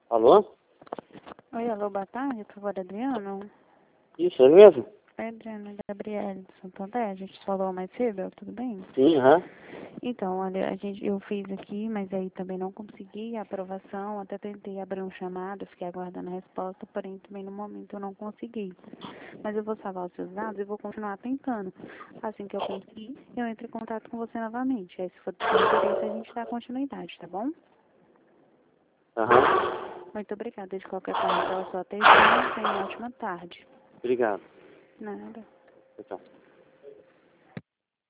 Alô? Oi, alô, boa tarde, por favor, Adriano. Isso, é mesmo? Oi, Adriano, Gabriele de Santo André, a gente falou mais cedo, tudo bem? Sim, aham. Então, olha, eu fiz aqui, mas aí também não consegui a aprovação, até tentei abrir um chamado, fiquei aguardando a resposta, porém também no momento eu não consegui. Mas eu vou salvar os seus dados e vou continuar tentando. Assim que eu conseguir, eu entro em contato com você novamente. Aí se for do seu interesse, a gente dá continuidade, tá bom? Aham. Muito obrigada de qualquer forma pela sua atenção. Tenha uma ótima tarde. Obrigado. Nada. Tchau, tchau.